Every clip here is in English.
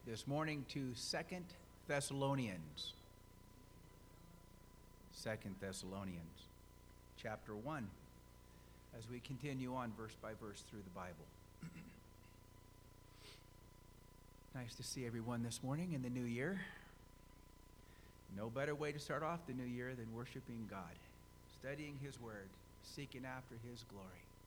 this morning to 2 Thessalonians. 2 Thessalonians, chapter 1, as we continue on verse by verse through the Bible. Nice to see everyone this morning in the new year. No better way to start off the new year than worshiping God, studying His Word, seeking after His glory.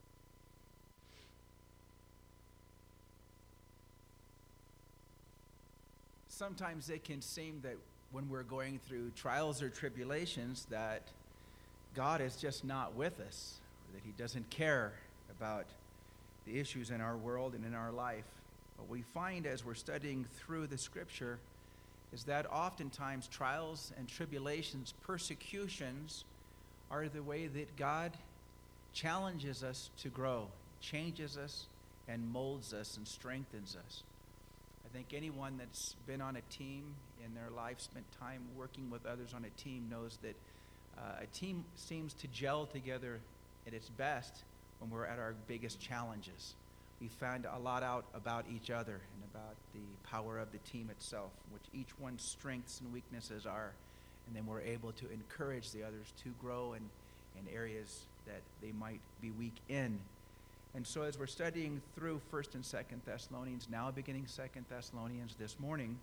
Sometimes it can seem that when we're going through trials or tribulations that God is just not with us, or that He doesn't care about the issues in our world and in our life. What we find as we're studying through the Scripture is that oftentimes trials and tribulations, persecutions, are the way that God challenges us to grow, changes us, and molds us and strengthens us. I think anyone that's been on a team in their life, spent time working with others on a team, knows that a team seems to gel together at its best when we're at our biggest challenges. We find a lot out about each other and about the power of the team itself, which each one's strengths and weaknesses are, and then we're able to encourage the others to grow in areas that they might be weak in. And so as we're studying through 1st and 2nd Thessalonians, now beginning 2nd Thessalonians this morning,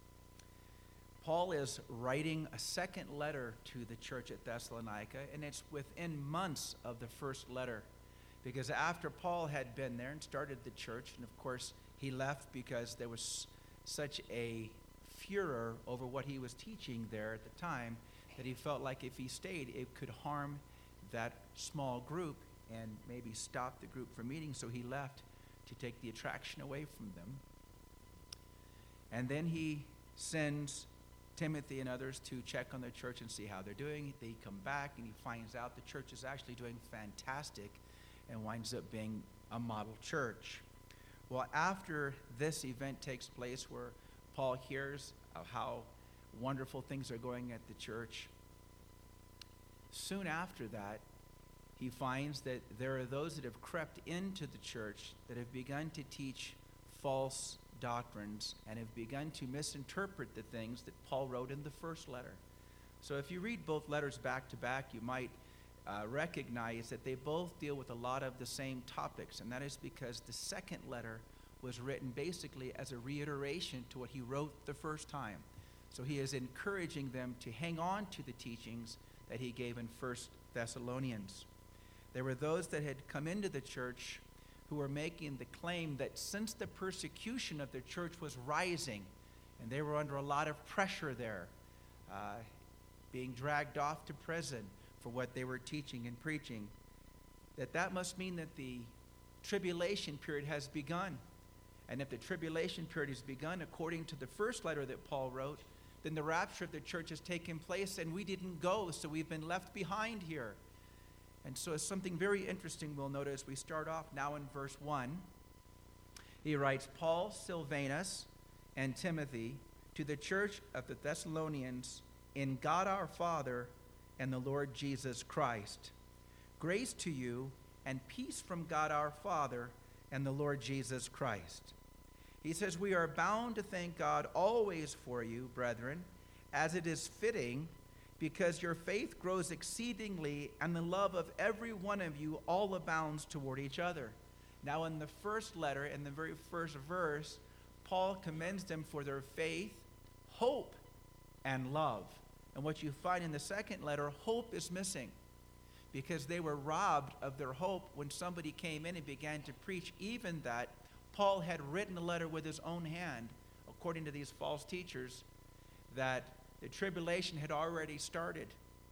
Paul is writing a second letter to the church at Thessalonica, and it's within months of the first letter. Because after Paul had been there and started the church, and of course he left because there was such a furor over what he was teaching there at the time, that he felt like if he stayed, it could harm that small group and maybe stop the group from meeting, so he left to take the attraction away from them. And then he sends Timothy and others to check on the church and see how they're doing. They come back and he finds out the church is actually doing fantastic and winds up being a model church. Well, after this event takes place where Paul hears of how wonderful things are going at the church, soon after that, he finds that there are those that have crept into the church that have begun to teach false doctrines and have begun to misinterpret the things that Paul wrote in the first letter. So if you read both letters back to back, you might recognize that they both deal with a lot of the same topics, and that is because the second letter was written basically as a reiteration to what he wrote the first time. So he is encouraging them to hang on to the teachings that he gave in 1 Thessalonians. There were those that had come into the church who were making the claim that since the persecution of the church was rising, and they were under a lot of pressure there, being dragged off to prison for what they were teaching and preaching, that must mean that the tribulation period has begun. And if the tribulation period has begun according to the first letter that Paul wrote, then the rapture of the church has taken place and we didn't go, so we've been left behind here. And so it's something very interesting we'll notice. We start off now in verse 1. He writes, Paul, Silvanus, and Timothy, to the church of the Thessalonians, in God our Father and the Lord Jesus Christ. Grace to you and peace from God our Father and the Lord Jesus Christ. He says, we are bound to thank God always for you, brethren, as it is fitting, because your faith grows exceedingly, and the love of every one of you all abounds toward each other. Now in the first letter, in the very first verse, Paul commends them for their faith, hope, and love. And what you find in the second letter, hope is missing, because they were robbed of their hope when somebody came in and began to preach even that Paul had written a letter with his own hand, according to these false teachers, that the tribulation had already started.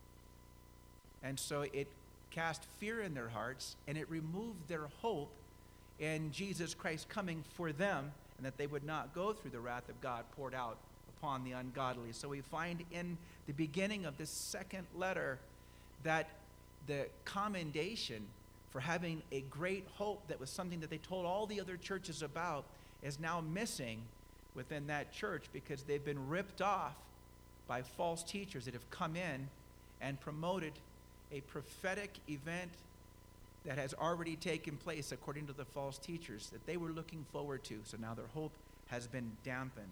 And so it cast fear in their hearts, and it removed their hope in Jesus Christ coming for them, and that they would not go through the wrath of God poured out upon the ungodly. So we find in the beginning of this second letter that the commendation for having a great hope that was something that they told all the other churches about is now missing within that church, because they've been ripped off by false teachers that have come in and promoted a prophetic event that has already taken place according to the false teachers that they were looking forward to. So now their hope has been dampened.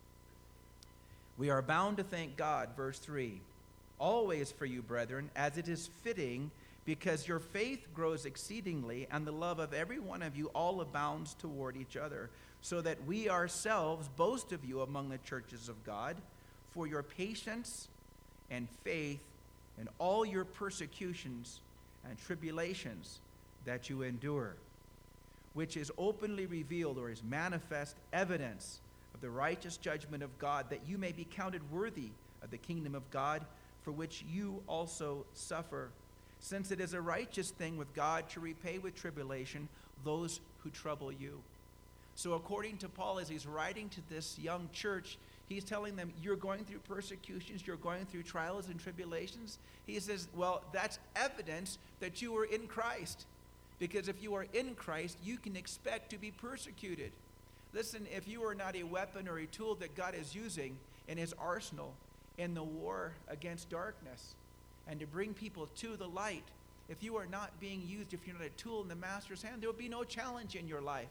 We are bound to thank God, verse 3, always for you, brethren, as it is fitting, because your faith grows exceedingly, and the love of every one of you all abounds toward each other, so that we ourselves boast of you among the churches of God, for your patience and faith and all your persecutions and tribulations that you endure, which is openly revealed or is manifest evidence of the righteous judgment of God, that you may be counted worthy of the kingdom of God, for which you also suffer, since it is a righteous thing with God to repay with tribulation those who trouble you. So according to Paul, as he's writing to this young church, he's telling them, you're going through persecutions, you're going through trials and tribulations. He says, well, that's evidence that you are in Christ. Because if you are in Christ, you can expect to be persecuted. Listen, if you are not a weapon or a tool that God is using in his arsenal in the war against darkness and to bring people to the light, if you are not being used, if you're not a tool in the master's hand, there will be no challenge in your life.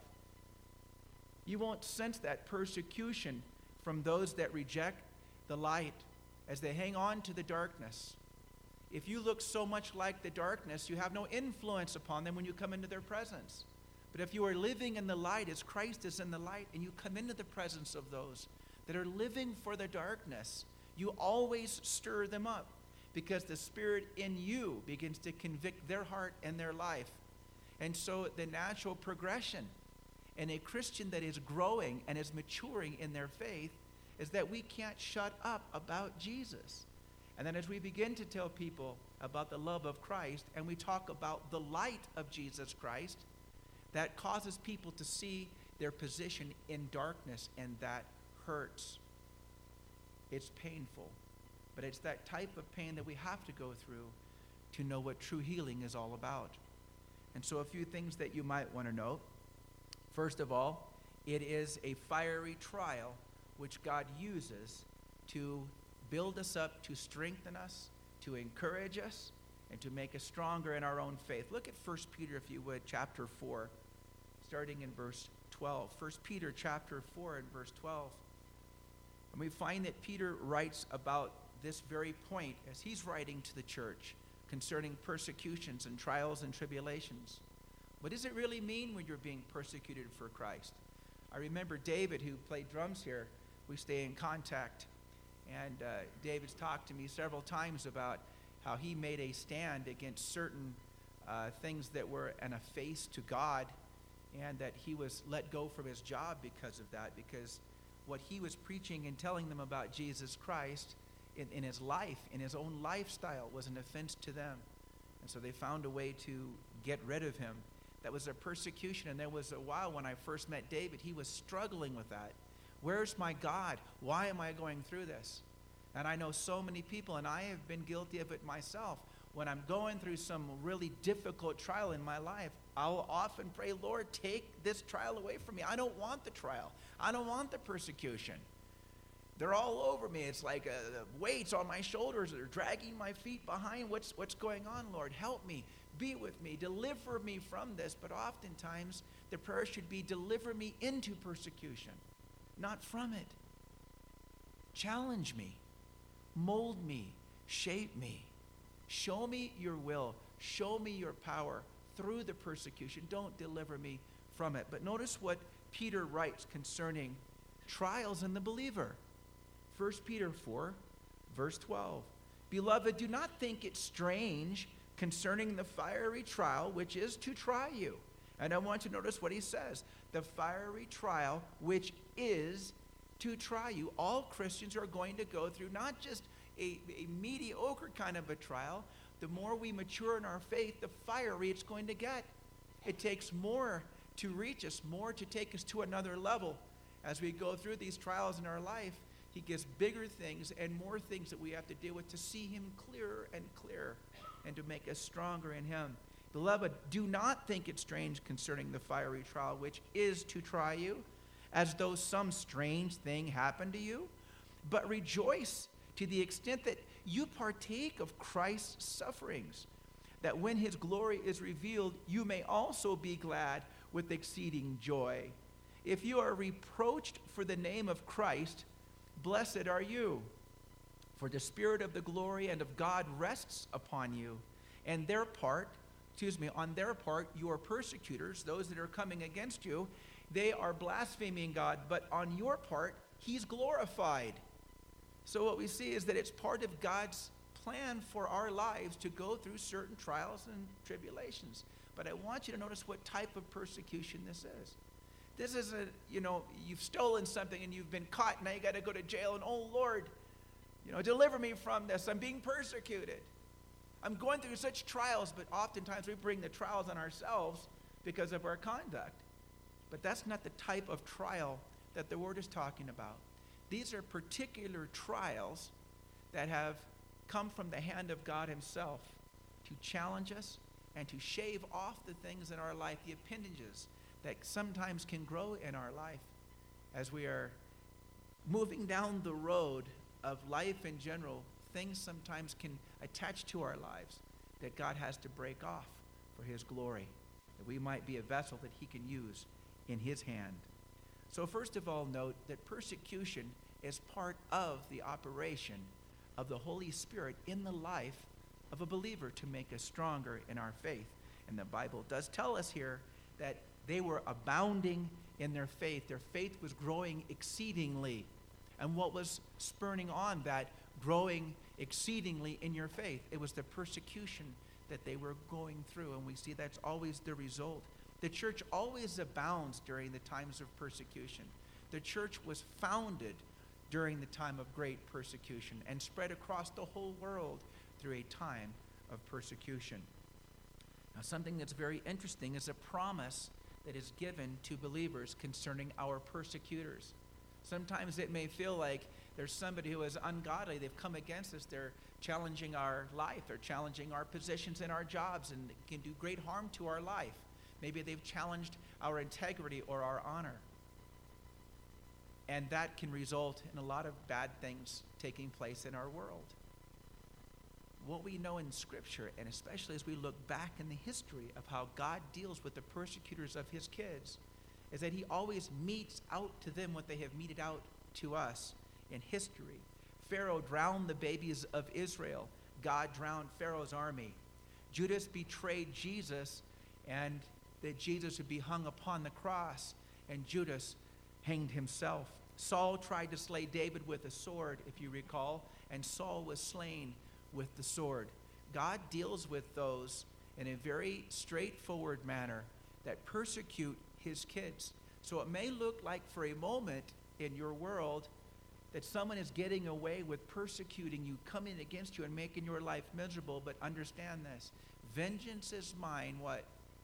You won't sense that persecution from those that reject the light as they hang on to the darkness. If you look so much like the darkness, you have no influence upon them when you come into their presence. But if you are living in the light as Christ is in the light, and you come into the presence of those that are living for the darkness, you always stir them up, because the Spirit in you begins to convict their heart and their life. And so the natural progression in a Christian that is growing and is maturing in their faith is that we can't shut up about Jesus. And then as we begin to tell people about the love of Christ, and we talk about the light of Jesus Christ, that causes people to see their position in darkness, and that hurts. It's painful. But it's that type of pain that we have to go through to know what true healing is all about. And so a few things that you might want to know. First of all, it is a fiery trial which God uses to build us up, to strengthen us, to encourage us, and to make us stronger in our own faith. Look at 1 Peter, if you would, chapter 4, starting in verse 12. 1 Peter chapter 4 and verse 12. And we find that Peter writes about this very point as he's writing to the church concerning persecutions and trials and tribulations. What does it really mean when you're being persecuted for Christ? I remember David, who played drums here. We stay in contact. And David's talked to me several times about how he made a stand against certain things that were an offense to God, and that he was let go from his job because of that, because what he was preaching and telling them about Jesus Christ in his life, in his own lifestyle, was an offense to them. And so they found a way to get rid of him. That was a persecution, and there was a while when I first met David, he was struggling with that. Where's my God? Why am I going through this? And I know so many people, and I have been guilty of it myself. When I'm going through some really difficult trial in my life, I'll often pray, Lord, take this trial away from me. I don't want the trial. I don't want the persecution. They're all over me. It's like weights on my shoulders that are dragging my feet behind. What's going on, Lord? Help me. Be with me. Deliver me from this. But oftentimes, the prayer should be, deliver me into persecution, not from it. Challenge me. Mold me. Shape me. Show me your will. Show me your power through the persecution. Don't deliver me from it. But notice what Peter writes concerning trials in the believer. 1 Peter 4, verse 12. Beloved, do not think it strange concerning the fiery trial which is to try you. And I want you to notice what he says. The fiery trial which is to try you. All Christians are going to go through not just a mediocre kind of a trial. The more we mature in our faith, the fiery it's going to get. It takes more to reach us, more to take us to another level. As we go through these trials in our life, he gives bigger things and more things that we have to deal with to see him clearer and clearer and to make us stronger in him. Beloved, do not think it strange concerning the fiery trial which is to try you, as though some strange thing happened to you, but rejoice to the extent that you partake of Christ's sufferings, that when his glory is revealed, you may also be glad with exceeding joy. if you are reproached for the name of Christ, blessed are you. For the Spirit of the glory and of God rests upon you. And on their part, your persecutors, those that are coming against you, they are blaspheming God, but on your part, he's glorified. So what we see is that it's part of God's plan for our lives to go through certain trials and tribulations. But I want you to notice what type of persecution this is. This is you've stolen something and you've been caught, now you got to go to jail, and oh Lord, deliver me from this. I'm being persecuted. I'm going through such trials, but oftentimes we bring the trials on ourselves because of our conduct. But that's not the type of trial that the Word is talking about. These are particular trials that have come from the hand of God himself to challenge us and to shave off the things in our life, the appendages that sometimes can grow in our life as we are moving down the road of life in general. Things sometimes can attach to our lives that God has to break off for his glory, that we might be a vessel that he can use in his hand. So first of all, note that persecution is part of the operation of the Holy Spirit in the life of a believer to make us stronger in our faith. And the Bible does tell us here that they were abounding in their faith. Their faith was growing exceedingly. And what was spurring on that growing exceedingly in your faith? It was the persecution that they were going through. And we see that's always the result. The church always abounds during the times of persecution. The church was founded during the time of great persecution and spread across the whole world through a time of persecution. Now, something that's very interesting is a promise that is given to believers concerning our persecutors. Sometimes it may feel like there's somebody who is ungodly. They've come against us. They're challenging our life. They're challenging our positions in our jobs and can do great harm to our life. Maybe they've challenged our integrity or our honor. And that can result in a lot of bad things taking place in our world. What we know in Scripture, and especially as we look back in the history of how God deals with the persecutors of his kids, is that he always metes out to them what they have meted out to us in history. Pharaoh drowned the babies of Israel. God drowned Pharaoh's army. Judas betrayed Jesus, and that Jesus would be hung upon the cross, and Judas hanged himself. Saul tried to slay David with a sword, if you recall, and Saul was slain with the sword. God deals with those in a very straightforward manner that persecute his kids. So it may look like for a moment in your world that someone is getting away with persecuting you, coming against you and making your life miserable, but understand this. Vengeance is mine, what?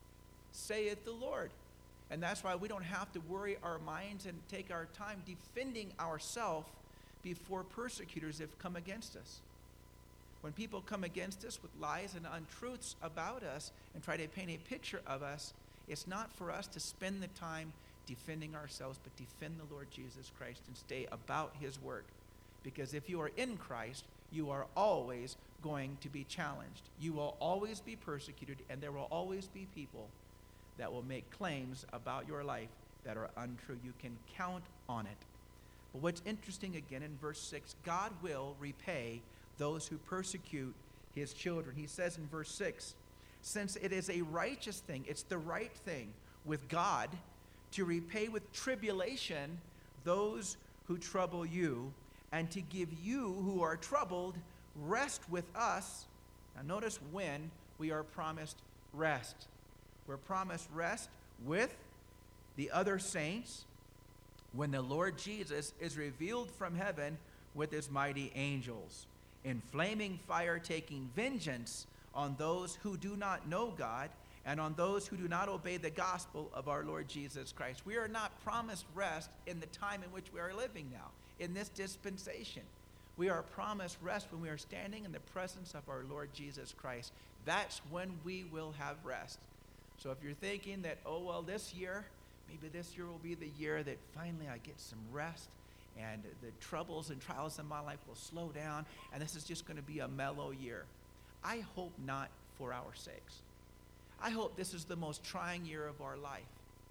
Saith the Lord. And that's why we don't have to worry our minds and take our time defending ourselves before persecutors have come against us. When people come against us with lies and untruths about us and try to paint a picture of us, it's not for us to spend the time defending ourselves, but defend the Lord Jesus Christ and stay about his work. Because if you are in Christ, you are always going to be challenged. You will always be persecuted, and there will always be people that will make claims about your life that are untrue. You can count on it. But what's interesting again in verse 6, God will repay those who persecute his children. He says in verse 6, since it is a righteous thing, it's the right thing with God to repay with tribulation those who trouble you, and to give you who are troubled rest with us. Now notice when we are promised rest. We're promised rest with the other saints when the Lord Jesus is revealed from heaven with his mighty angels, in flaming fire taking vengeance on those who do not know God and on those who do not obey the gospel of our Lord Jesus Christ. We are not promised rest in the time in which we are living now, in this dispensation. We are promised rest when we are standing in the presence of our Lord Jesus Christ. That's when we will have rest. So if you're thinking that, oh, well, maybe this year will be the year that finally I get some rest and the troubles and trials in my life will slow down and this is just going to be a mellow year. I hope not for our sakes. I hope this is the most trying year of our life.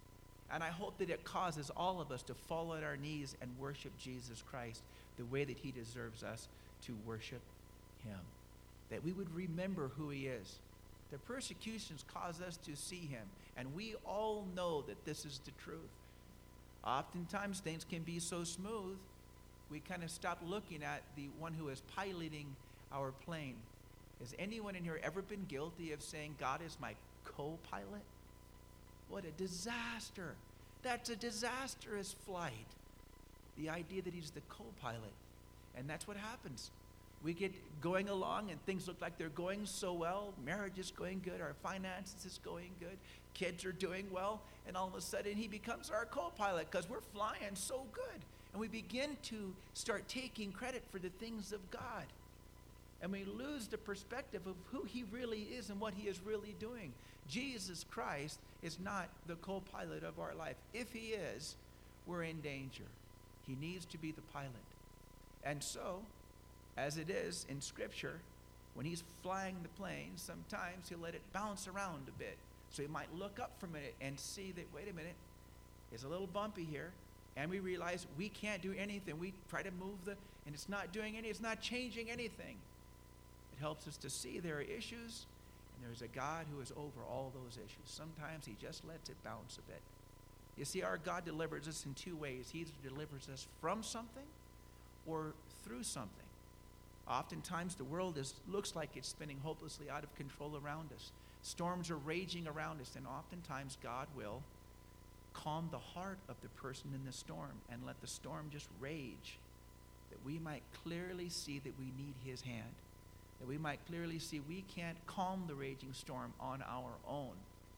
And I hope that it causes all of us to fall on our knees and worship Jesus Christ the way that he deserves us to worship him. That we would remember who he is. The persecutions cause us to see him. And we all know that this is the truth. Oftentimes things can be so smooth, we kind of stop looking at the one who is piloting our plane. Has anyone in here ever been guilty of saying, God is my co-pilot? What a disaster. That's a disastrous flight. The idea that he's the co-pilot. And that's what happens. We get going along and things look like they're going so well. Marriage is going good. Our finances is going good. Kids are doing well. And all of a sudden he becomes our co-pilot because we're flying so good. And we begin to start taking credit for the things of God. And we lose the perspective of who he really is and what he is really doing. Jesus Christ is not the co-pilot of our life. If he is, we're in danger. He needs to be the pilot. And so, as it is in Scripture, when he's flying the plane, sometimes he'll let it bounce around a bit. So he might look up for a minute and see that, wait a minute, it's a little bumpy here. And we realize we can't do anything. We try to move and it's not doing it's not changing anything. It helps us to see there are issues, and there's a God who is over all those issues. Sometimes he just lets it bounce a bit. You see, our God delivers us in two ways. He either delivers us from something or through something. Oftentimes the world looks like it's spinning hopelessly out of control around us. Storms are raging around us, and oftentimes God will calm the heart of the person in the storm and let the storm just rage, that we might clearly see that we need his hand, that we might clearly see we can't calm the raging storm on our own.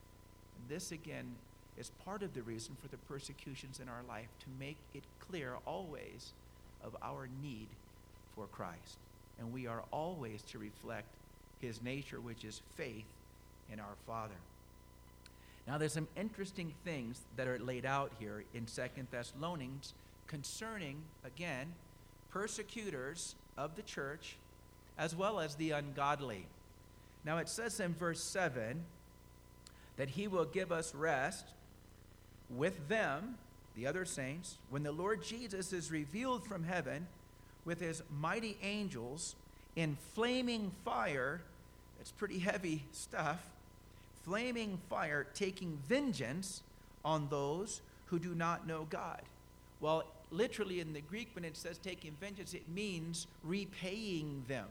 And this again is part of the reason for the persecutions in our life, to make it clear always of our need for Christ. And we are always to reflect his nature, which is faith in our Father. Now, there's some interesting things that are laid out here in 2 Thessalonians concerning, again, persecutors of the church as well as the ungodly. Now, it says in verse 7 that he will give us rest with them, the other saints, when the Lord Jesus is revealed from heaven with his mighty angels in flaming fire. It's pretty heavy stuff. Flaming fire, taking vengeance on those who do not know God. Well, literally in the Greek, when it says taking vengeance, it means repaying them.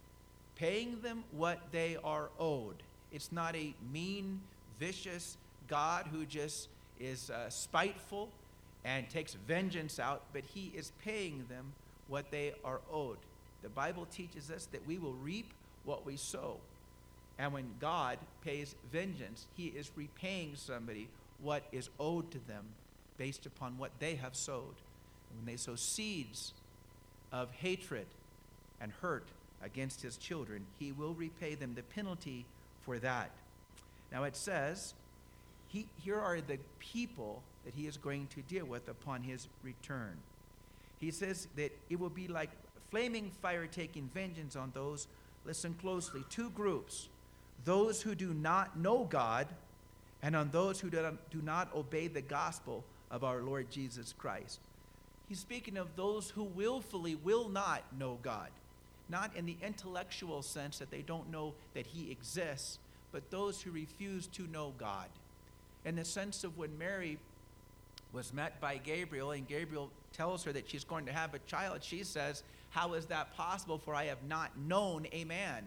Paying them what they are owed. It's not a mean, vicious God who just is spiteful and takes vengeance out, but he is paying them what they are owed. The Bible teaches us that we will reap what we sow. And when God pays vengeance, he is repaying somebody what is owed to them based upon what they have sowed. And when they sow seeds of hatred and hurt against his children, he will repay them the penalty for that. Now it says, here are the people that he is going to deal with upon his return. He says that it will be like flaming fire taking vengeance on those, listen closely, two groups. Those who do not know God, and on those who do not obey the gospel of our Lord Jesus Christ. He's speaking of those who willfully will not know God. Not in the intellectual sense that they don't know that he exists, but those who refuse to know God. In the sense of when Mary was met by Gabriel, and Gabriel tells her that she's going to have a child, she says, "How is that possible, for I have not known a man?"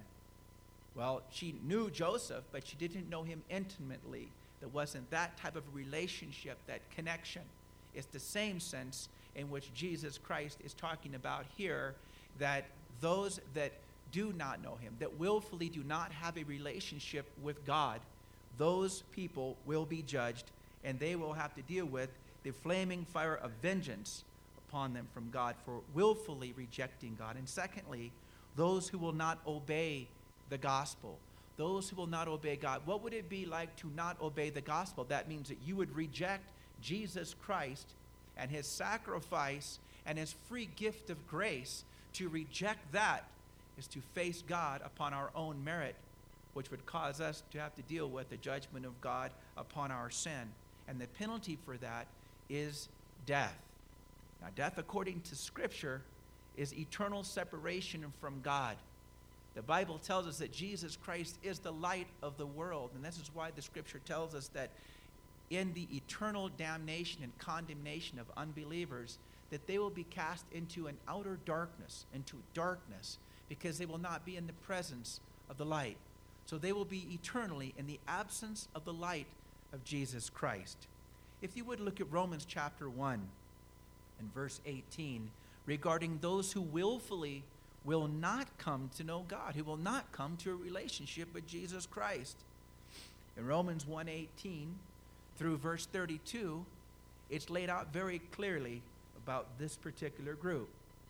Well, she knew Joseph, but she didn't know him intimately. There wasn't that type of relationship, that connection. It's the same sense in which Jesus Christ is talking about here, that those that do not know him, that willfully do not have a relationship with God, those people will be judged, and they will have to deal with the flaming fire of vengeance upon them from God for willfully rejecting God. And secondly, those who will not obey the gospel, those who will not obey God. What would it be like to not obey the gospel? That means that you would reject Jesus Christ and his sacrifice and his free gift of grace. To reject that is to face God upon our own merit, which would cause us to have to deal with the judgment of God upon our sin. and the penalty for that is death. Now, death, according to Scripture, is eternal separation from God. The Bible tells us that Jesus Christ is the light of the world, and this is why the Scripture tells us that in the eternal damnation and condemnation of unbelievers, that they will be cast into an outer darkness, because they will not be in the presence of the light. So they will be eternally in the absence of the light of Jesus Christ. If you would look at Romans chapter 1 and verse 18, regarding those who willfully will not come to know God, who will not come to a relationship with Jesus Christ. In Romans 1:18 through verse 32, it's laid out very clearly about this particular group.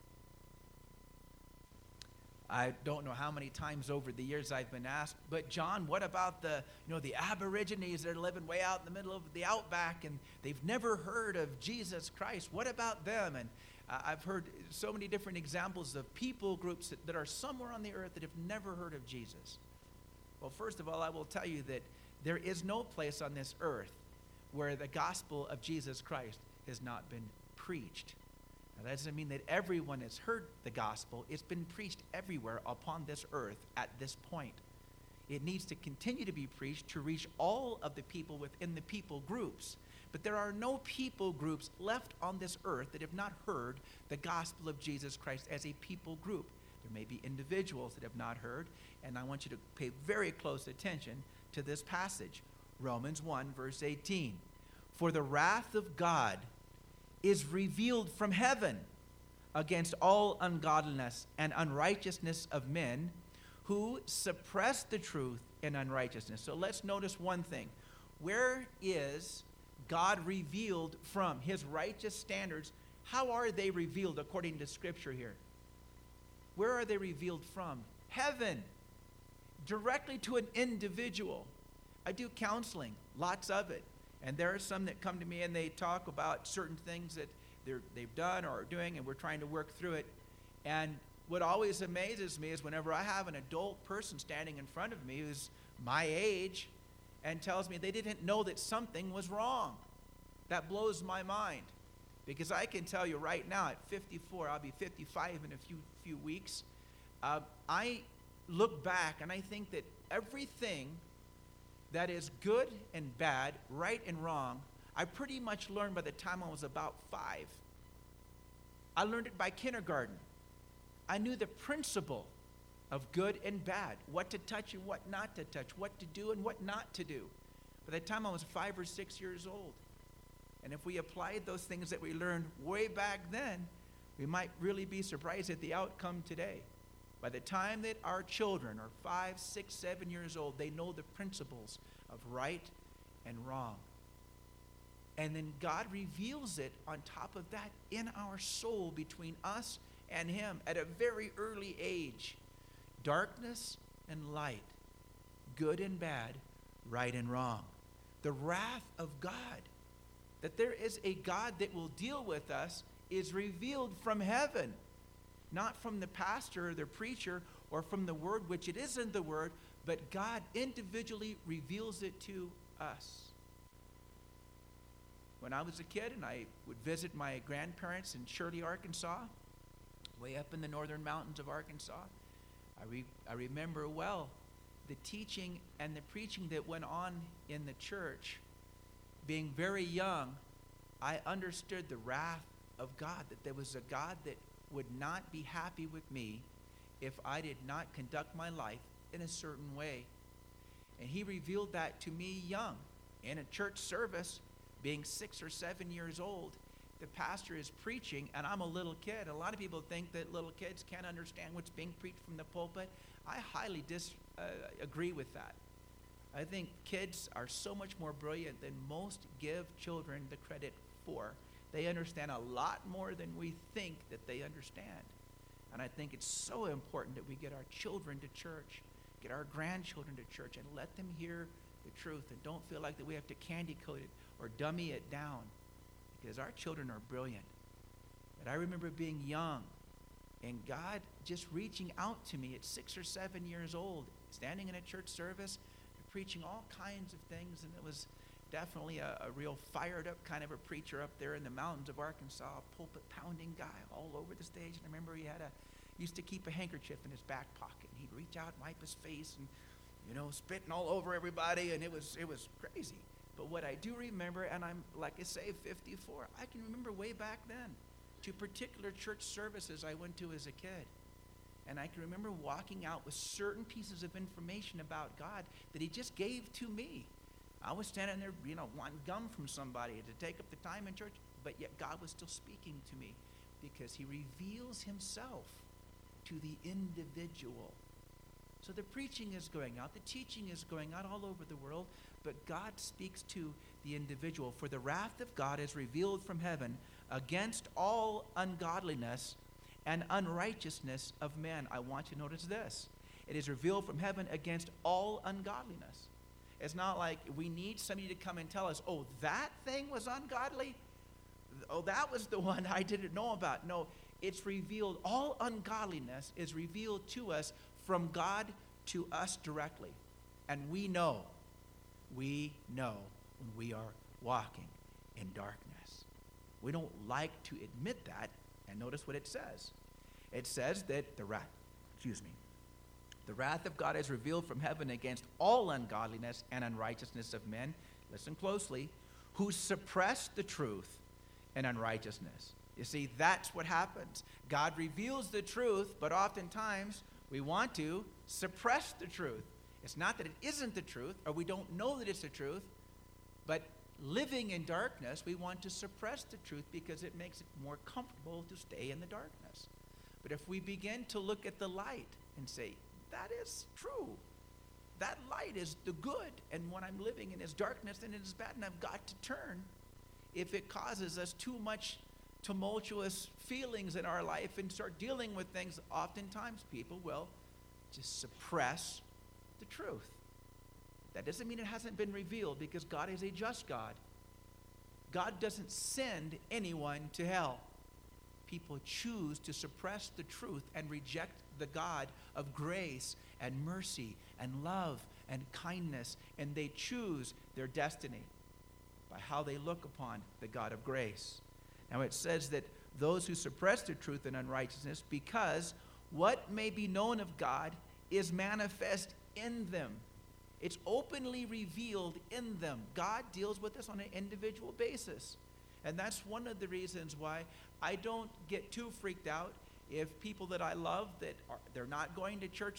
I don't know how many times over the years I've been asked, but John, what about the Aborigines that are living way out in the middle of the outback and they've never heard of Jesus Christ? What about them? And I've heard so many different examples of people groups that are somewhere on the earth that have never heard of Jesus. Well, first of all, I will tell you that there is no place on this earth where the gospel of Jesus Christ has not been preached. Now, that doesn't mean that everyone has heard the gospel. It's been preached everywhere upon this earth at this point. It needs to continue to be preached to reach all of the people within the people groups. But there are no people groups left on this earth that have not heard the gospel of Jesus Christ as a people group. There may be individuals that have not heard, and I want you to pay very close attention to this passage. Romans 1, verse 18. For the wrath of God is revealed from heaven against all ungodliness and unrighteousness of men who suppress the truth in unrighteousness. So let's notice one thing. Where is God revealed from? His righteous standards, how are they revealed according to Scripture here? Where are they revealed from? Heaven. Directly to an individual. I do counseling, lots of it. And there are some that come to me and they talk about certain things that they've done or are doing, and we're trying to work through it. And what always amazes me is whenever I have an adult person standing in front of me who's my age and tells me they didn't know that something was wrong. That blows my mind. Because I can tell you right now, at 54, I'll be 55 in a few weeks, I look back and I think that everything that is good and bad, right and wrong, I pretty much learned by the time I was about 5. I learned it by kindergarten. I knew the principle of good and bad, what to touch and what not to touch, what to do and what not to do, by the time I was 5 or 6 years old. And if we applied those things that we learned way back then, we might really be surprised at the outcome today. By the time that our children are 5, 6, 7 years old, they know the principles of right and wrong. And then God reveals it on top of that in our soul between us and Him at a very early age. Darkness and light, good and bad, right and wrong. The wrath of God, that there is a God that will deal with us, is revealed from heaven. Not from the pastor or the preacher or from the Word, which it isn't the Word, but God individually reveals it to us. When I was a kid and I would visit my grandparents in Shirley, Arkansas, way up in the northern mountains of Arkansas, I remember well the teaching and the preaching that went on in the church. Being very young, I understood the wrath of God, that there was a God that would not be happy with me if I did not conduct my life in a certain way. And He revealed that to me young. In a church service, being 6 or 7 years old, the pastor is preaching, and I'm a little kid. A lot of people think that little kids can't understand what's being preached from the pulpit. I highly disagree with that. I think kids are so much more brilliant than most give children the credit for. They understand a lot more than we think that they understand. And I think it's so important that we get our children to church, get our grandchildren to church, and let them hear the truth, and don't feel like that we have to candy coat it or dummy it down, because our children are brilliant. But I remember being young and God just reaching out to me at 6 or 7 years old, standing in a church service, preaching all kinds of things, and definitely a real fired up kind of a preacher up there in the mountains of Arkansas, pulpit pounding guy all over the stage. And I remember he used to keep a handkerchief in his back pocket. And he'd reach out and wipe his face and, spitting all over everybody. And it was crazy. But what I do remember, and I'm, like I say, 54, I can remember way back then to particular church services I went to as a kid. And I can remember walking out with certain pieces of information about God that he just gave to me. I was standing there, wanting gum from somebody to take up the time in church, but yet God was still speaking to me because he reveals himself to the individual. So the preaching is going out, the teaching is going out all over the world, but God speaks to the individual. For the wrath of God is revealed from heaven against all ungodliness and unrighteousness of men. I want you to notice this. It is revealed from heaven against all ungodliness. It's not like we need somebody to come and tell us, oh, that thing was ungodly? Oh, that was the one I didn't know about. No, it's revealed. All ungodliness is revealed to us from God to us directly. And we know when we are walking in darkness. We don't like to admit that. And notice what it says. It says that the wrath of God is revealed from heaven against all ungodliness and unrighteousness of men, listen closely, who suppress the truth in unrighteousness. You see, that's what happens. God reveals the truth, but oftentimes we want to suppress the truth. It's not that it isn't the truth, or we don't know that it's the truth, but living in darkness, we want to suppress the truth because it makes it more comfortable to stay in the darkness. But if we begin to look at the light and say, that is true, that light is the good, and when I'm living in this darkness and it is bad, and I've got to turn, if it causes us too much tumultuous feelings in our life and start dealing with things, oftentimes people will just suppress the truth. That doesn't mean it hasn't been revealed, because God is a just God. God doesn't send anyone to hell. People choose to suppress the truth and reject the God of grace and mercy and love and kindness, and they choose their destiny by how they look upon the God of grace. Now it says that those who suppress the truth in unrighteousness, because what may be known of God is manifest in them. It's openly revealed in them. God deals with us on an individual basis. And that's one of the reasons why I don't get too freaked out if people that I love they're not going to church,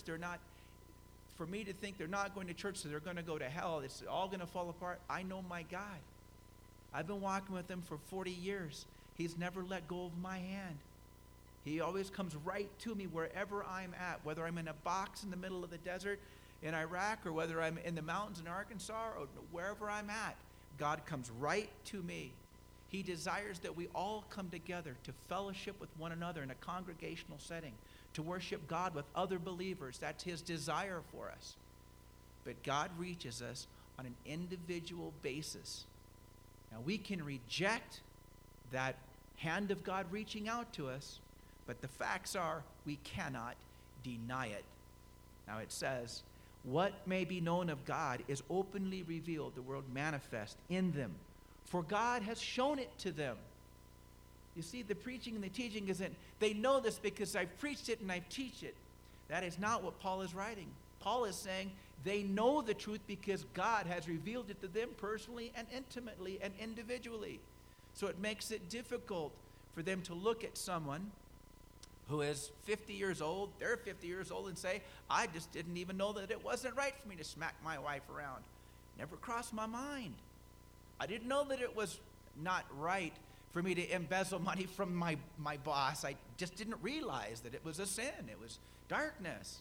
for me to think they're not going to church, so they're going to go to hell, it's all going to fall apart. I know my God. I've been walking with him for 40 years. He's never let go of my hand. He always comes right to me wherever I'm at, whether I'm in a box in the middle of the desert in Iraq, or whether I'm in the mountains in Arkansas, or wherever I'm at. God comes right to me. He desires that we all come together to fellowship with one another in a congregational setting, to worship God with other believers. That's his desire for us. But God reaches us on an individual basis. Now, we can reject that hand of God reaching out to us, but the facts are we cannot deny it. Now it says, what may be known of God is openly revealed, the world manifest in them. For God has shown it to them. You see, the preaching and the teaching isn't, they know this because I've preached it and I teach it. That is not what Paul is writing. Paul is saying they know the truth because God has revealed it to them personally and intimately and individually. So it makes it difficult for them to look at someone who is 50 years old, they're 50 years old, and say, I just didn't even know that it wasn't right for me to smack my wife around. Never crossed my mind. I didn't know that it was not right for me to embezzle money from my boss. I just didn't realize that it was a sin. It was darkness.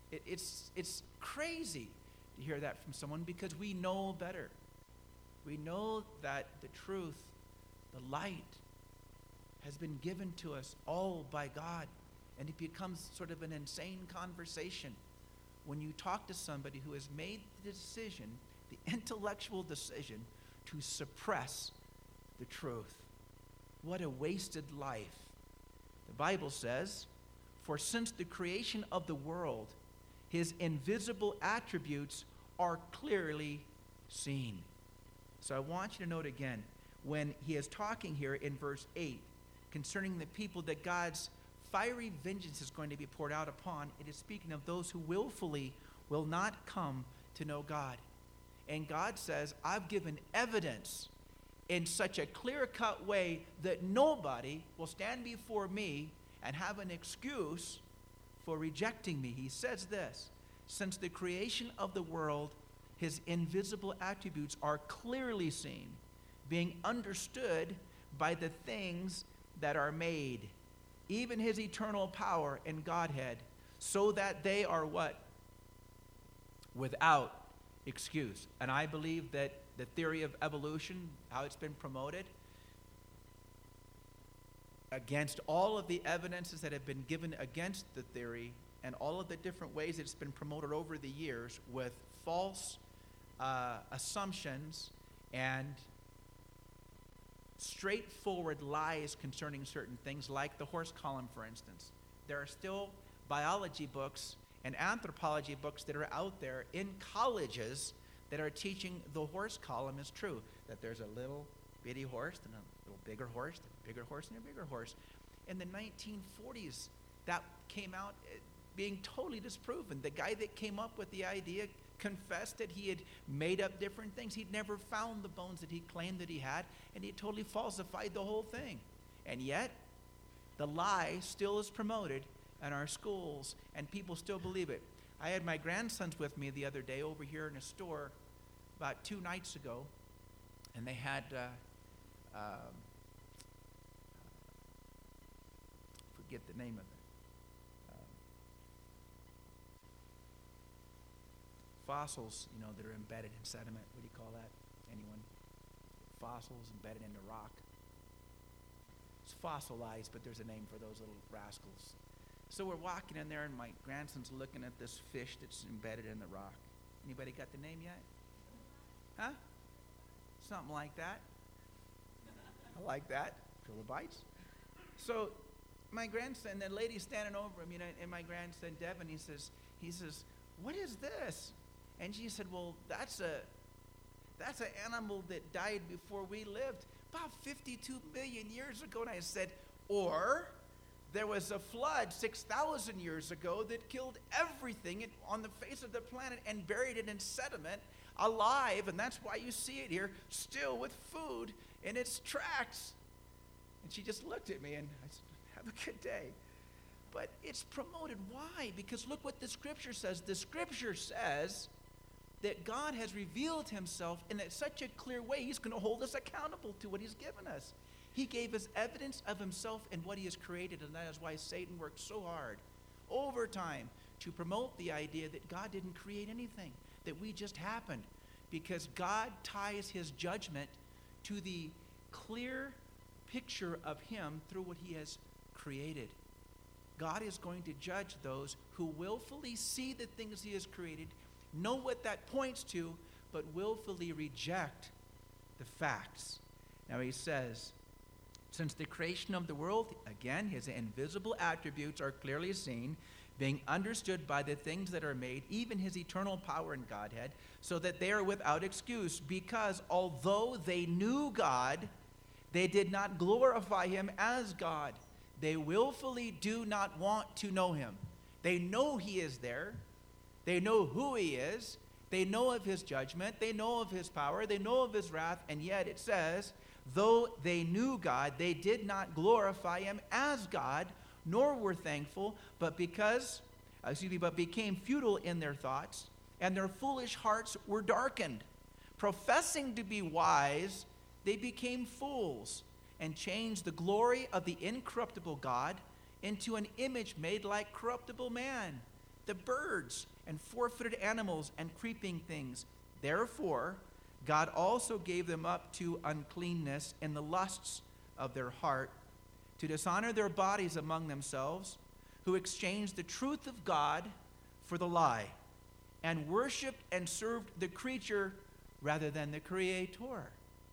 It's crazy to hear that from someone because we know better. We know that the truth, the light, has been given to us all by God. And it becomes sort of an insane conversation when you talk to somebody who has made the decision, the intellectual decision, to suppress the truth. What a wasted life. The Bible says, for since the creation of the world, his invisible attributes are clearly seen. So I want you to note again, when he is talking here in verse 8 concerning the people that God's fiery vengeance is going to be poured out upon, it is speaking of those who willfully will not come to know God. And God says, I've given evidence in such a clear-cut way that nobody will stand before me and have an excuse for rejecting me. He says this, since the creation of the world, his invisible attributes are clearly seen, being understood by the things that are made, even his eternal power and Godhead, so that they are what? Without excuse. And I believe that the theory of evolution, how it's been promoted, against all of the evidences that have been given against the theory and all of the different ways it's been promoted over the years with false assumptions and straightforward lies concerning certain things, like the horse column, for instance. There are still biology books and anthropology books that are out there in colleges that are teaching the horse column is true, that there's a little bitty horse and a little bigger horse, a bigger horse and a bigger horse. In the 1940s, that came out being totally disproven. The guy that came up with the idea confessed that he had made up different things. He'd never found the bones that he claimed that he had, and he totally falsified the whole thing. And yet, the lie still is promoted in our schools, and people still believe it. I had my grandsons with me the other day over here in a store about 2 nights ago, and they had forget the name of it. Fossils, that are embedded in sediment. What do you call that? Anyone? Fossils embedded into rock. It's fossilized, but there's a name for those little rascals. So we're walking in there, and my grandson's looking at this fish that's embedded in the rock. Anybody got the name yet? Huh? Something like that. I like that. Trilobites. So my grandson, the lady's standing over him, and my grandson Devin, he says, "What is this?" And she said, "Well, that's an animal that died before we lived, about 52 million years ago." And I said, "Or there was a flood 6,000 years ago that killed everything on the face of the planet and buried it in sediment alive, and that's why you see it here still with food in its tracks." And she just looked at me, and I said, "Have a good day." But it's promoted. Why? Because look what the Scripture says. The Scripture says that God has revealed himself in such a clear way, he's going to hold us accountable to what he's given us. He gave us evidence of himself in what he has created, and that is why Satan worked so hard over time to promote the idea that God didn't create anything, that we just happened, because God ties his judgment to the clear picture of him through what he has created. God is going to judge those who willfully see the things he has created, know what that points to, but willfully reject the facts. Now he says, since the creation of the world, again, his invisible attributes are clearly seen, being understood by the things that are made, even his eternal power and Godhead, so that they are without excuse, because although they knew God, they did not glorify him as God. They willfully do not want to know him. They know he is there. They know who he is. They know of his judgment. They know of his power. They know of his wrath. And yet it says, though they knew God, they did not glorify him as God, nor were thankful, but became futile in their thoughts, and their foolish hearts were darkened. Professing to be wise, they became fools, and changed the glory of the incorruptible God into an image made like corruptible man, the birds and four-footed animals and creeping things. Therefore, God also gave them up to uncleanness in the lusts of their heart, to dishonor their bodies among themselves, who exchanged the truth of God for the lie, and worshiped and served the creature rather than the Creator.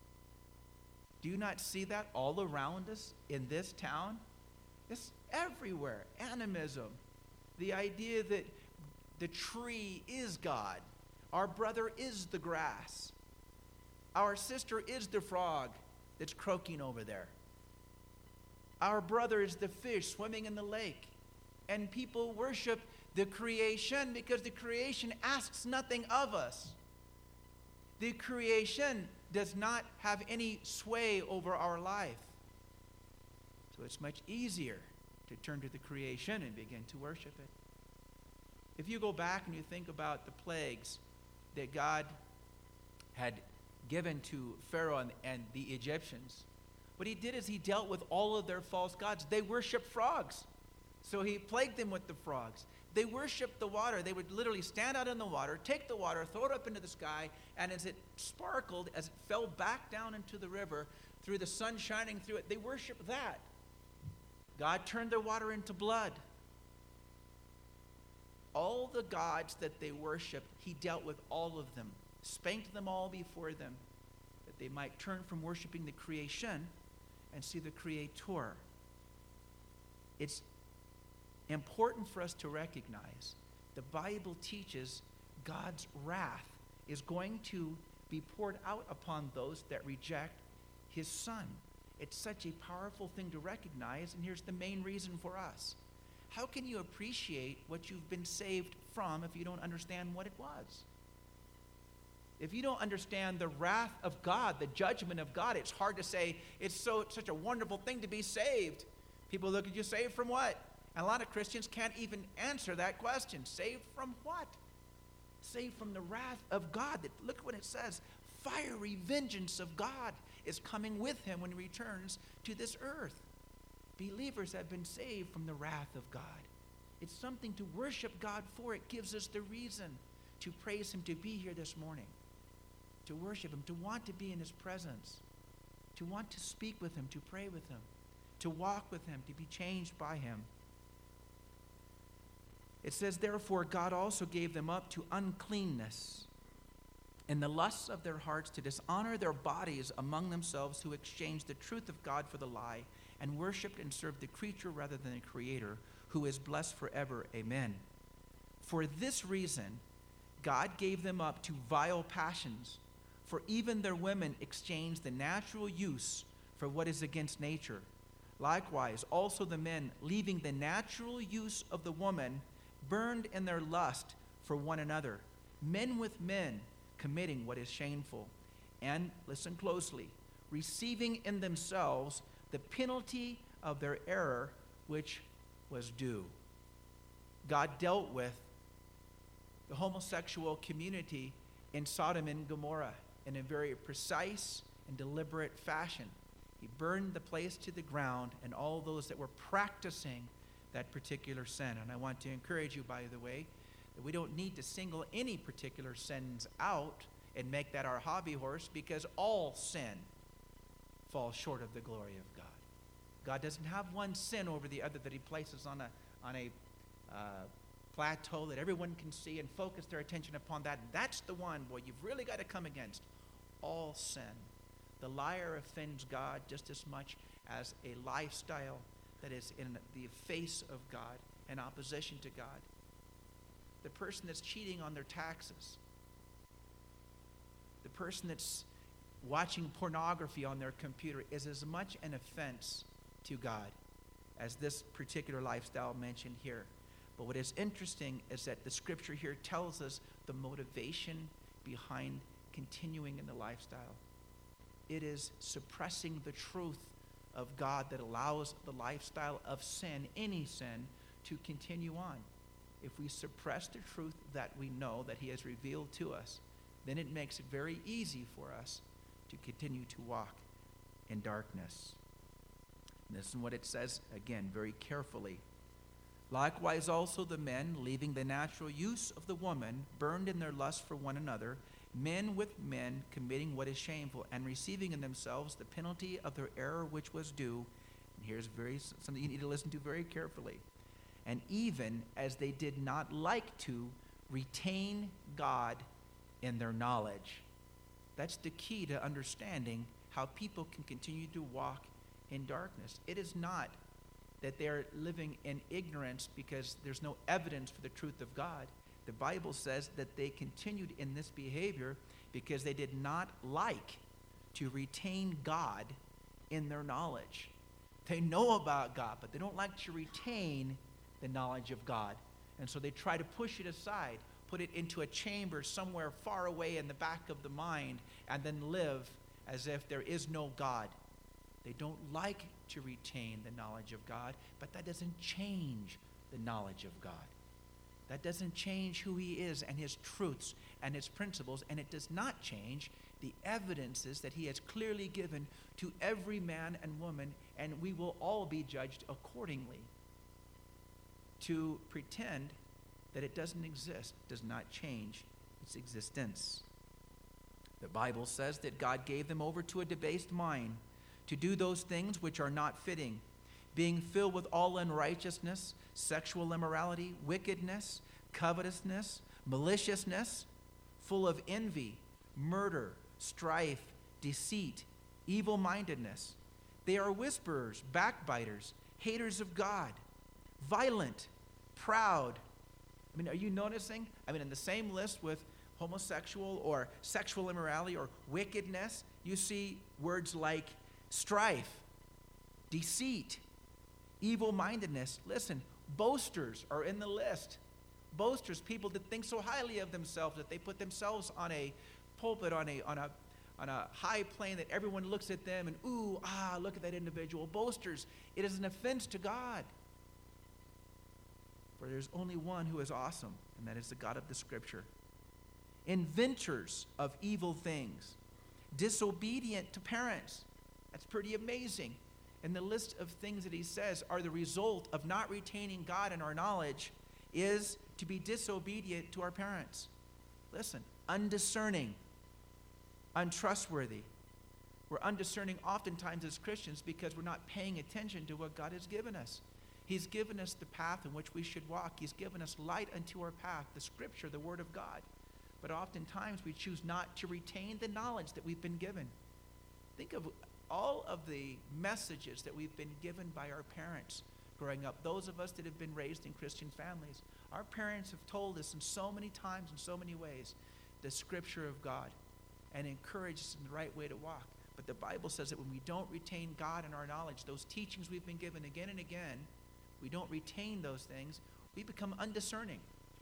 Do you not see that all around us in this town? It's everywhere. Animism. The idea that the tree is God. Our brother is the grass. Our sister is the frog that's croaking over there. Our brother is the fish swimming in the lake. And people worship the creation because the creation asks nothing of us. The creation does not have any sway over our life. So it's much easier to turn to the creation and begin to worship it. If you go back and you think about the plagues that God had given to Pharaoh and the Egyptians, what he did is he dealt with all of their false gods. They worshiped frogs. So he plagued them with the frogs. They worshiped the water. They would literally stand out in the water, take the water, throw it up into the sky, and as it sparkled, as it fell back down into the river, through the sun shining through it, they worshiped that. God turned their water into blood. All the gods that they worshiped, he dealt with all of them, spanked them all before them, that they might turn from worshiping the creation and see the Creator. It's important for us to recognize the Bible teaches God's wrath is going to be poured out upon those that reject his Son. It's such a powerful thing to recognize, and here's the main reason for us. How can you appreciate what you've been saved from if you don't understand what it was? If you don't understand the wrath of God, the judgment of God, it's hard to say it's such a wonderful thing to be saved. People look at you, saved from what? And a lot of Christians can't even answer that question. Saved from what? Saved from the wrath of God. Look what it says. Fiery vengeance of God is coming with him when he returns to this earth. Believers have been saved from the wrath of God. It's something to worship God for. It gives us the reason to praise him, to be here this morning, to worship him, to want to be in his presence, to want to speak with him, to pray with him, to walk with him, to be changed by him. It says, therefore, God also gave them up to uncleanness in the lusts of their hearts to dishonor their bodies among themselves, who exchanged the truth of God for the lie and worshipped and served the creature rather than the Creator, who is blessed forever. Amen. For this reason, God gave them up to vile passions, for even their women exchanged the natural use for what is against nature. Likewise, also the men, leaving the natural use of the woman, burned in their lust for one another, men with men, committing what is shameful, and, listen closely, receiving in themselves the penalty of their error, which was due. God dealt with the homosexual community in Sodom and Gomorrah in a very precise and deliberate fashion. He burned the place to the ground and all those that were practicing that particular sin. And I want to encourage you, by the way, that we don't need to single any particular sins out and make that our hobby horse, because all sin falls short of the glory of God. God doesn't have one sin over the other that he places on a plateau that everyone can see and focus their attention upon that. That's the one, boy, you've really got to come against. All sin. The liar offends God just as much as a lifestyle that is in the face of God, in opposition to God. The person that's cheating on their taxes, the person that's watching pornography on their computer is as much an offense to God as this particular lifestyle mentioned here. But what is interesting is that the scripture here tells us the motivation behind continuing in the lifestyle. It is suppressing the truth of God that allows the lifestyle of sin, any sin, to continue on. If we suppress the truth that we know that he has revealed to us, then it makes it very easy for us to continue to walk in darkness. Listen what it says again very carefully. Likewise also the men, leaving the natural use of the woman, burned in their lust for one another, men with men, committing what is shameful, and receiving in themselves the penalty of their error which was due. And here's something you need to listen to very carefully. And even as they did not like to retain God in their knowledge. That's the key to understanding how people can continue to walk in darkness. It is not that they're living in ignorance because there's no evidence for the truth of God. The Bible says that they continued in this behavior because they did not like to retain God in their knowledge. They know about God, but they don't like to retain the knowledge of God. And so they try to push it aside, put it into a chamber somewhere far away in the back of the mind, and then live as if there is no God. They don't like to retain the knowledge of God, but that doesn't change the knowledge of God. That doesn't change who he is and his truths and his principles, and it does not change the evidences that he has clearly given to every man and woman, and we will all be judged accordingly. To pretend that it doesn't exist does not change its existence. The Bible says that God gave them over to a debased mind to do those things which are not fitting, being filled with all unrighteousness, sexual immorality, wickedness, covetousness, maliciousness, full of envy, murder, strife, deceit, evil-mindedness. They are whisperers, backbiters, haters of God, violent, proud. Are you noticing? In the same list with homosexual or sexual immorality or wickedness, you see words like strife, deceit, evil-mindedness. Listen, boasters are in the list. Boasters, people that think so highly of themselves that they put themselves on a pulpit, on a high plane that everyone looks at them and, look at that individual. Boasters, it is an offense to God. For there's only one who is awesome, and that is the God of the Scripture. Inventors of evil things, disobedient to parents. That's pretty amazing. And the list of things that he says are the result of not retaining God in our knowledge is to be disobedient to our parents. Listen, undiscerning, untrustworthy. We're undiscerning oftentimes as Christians because we're not paying attention to what God has given us. He's given us the path in which we should walk. He's given us light unto our path, the Scripture, the Word of God. But oftentimes we choose not to retain the knowledge that we've been given. Think of all of the messages that we've been given by our parents growing up, those of us that have been raised in Christian families. Our parents have told us in so many times, in so many ways, the Scripture of God and encouraged us in the right way to walk. But the Bible says that when we don't retain God in our knowledge, those teachings we've been given again and again, we don't retain those things, we become undiscerning.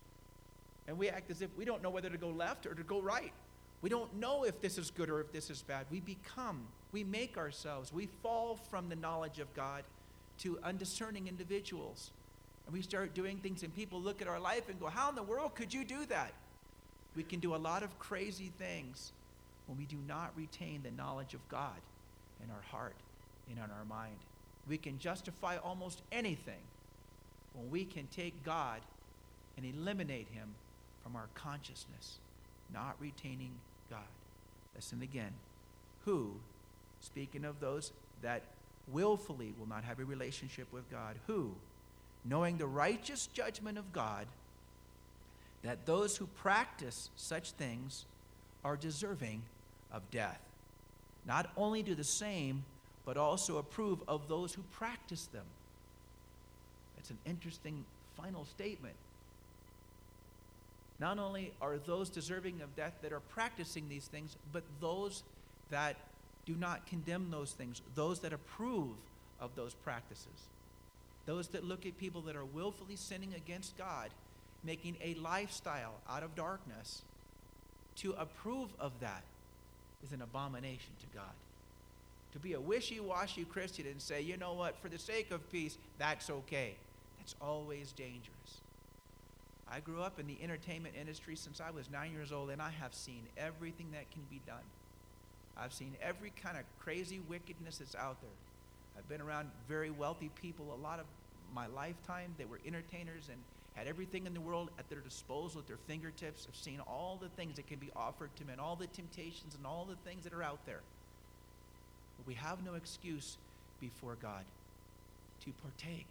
And we act as if we don't know whether to go left or to go right. We don't know if this is good or if this is bad. We make ourselves, we fall from the knowledge of God to undiscerning individuals. And we start doing things and people look at our life and go, how in the world could you do that? We can do a lot of crazy things when we do not retain the knowledge of God in our heart and in our mind. We can justify almost anything when we can take God and eliminate him from our consciousness, not retaining God. Listen again. Who, speaking of those that willfully will not have a relationship with God, who, knowing the righteous judgment of God, that those who practice such things are deserving of death, not only do the same, but also approve of those who practice them. It's an interesting final statement. Not only are those deserving of death that are practicing these things, but those that do not condemn those things, those that approve of those practices, those that look at people that are willfully sinning against God, making a lifestyle out of darkness, to approve of that is an abomination to God. To be a wishy-washy Christian and say, you know what, for the sake of peace, that's okay. That's always dangerous. I grew up in the entertainment industry since I was 9 years old, and I have seen everything that can be done. I've seen every kind of crazy wickedness that's out there. I've been around very wealthy people a lot of my lifetime. They were entertainers and had everything in the world at their disposal, at their fingertips. I've seen all the things that can be offered to men, all the temptations and all the things that are out there. But we have no excuse before God to partake.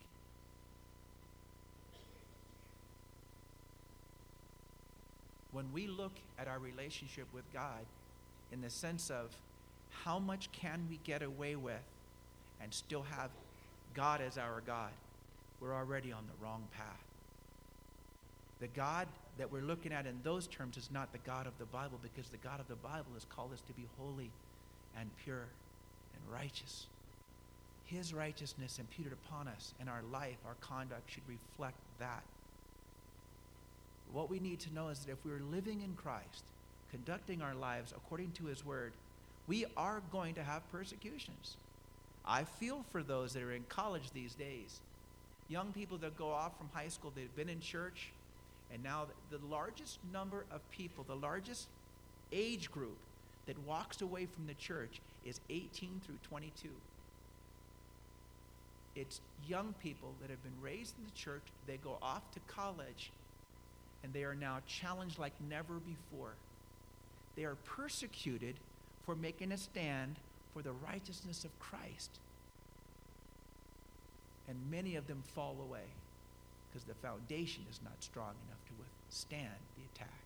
When we look at our relationship with God in the sense of how much can we get away with and still have God as our God, we're already on the wrong path. The God that we're looking at in those terms is not the God of the Bible, because the God of the Bible has called us to be holy and pure and righteous. His righteousness imputed upon us, and our life, our conduct should reflect that. What we need to know is that if we're living in Christ, conducting our lives according to his word, we are going to have persecutions. I feel for those that are in college these days. Young people that go off from high school, they've been in church, and now the largest number of people, the largest age group that walks away from the church is 18 through 22. It's young people that have been raised in the church, they go off to college, and they are now challenged like never before. They are persecuted for making a stand for the righteousness of Christ. And many of them fall away because the foundation is not strong enough to withstand the attack.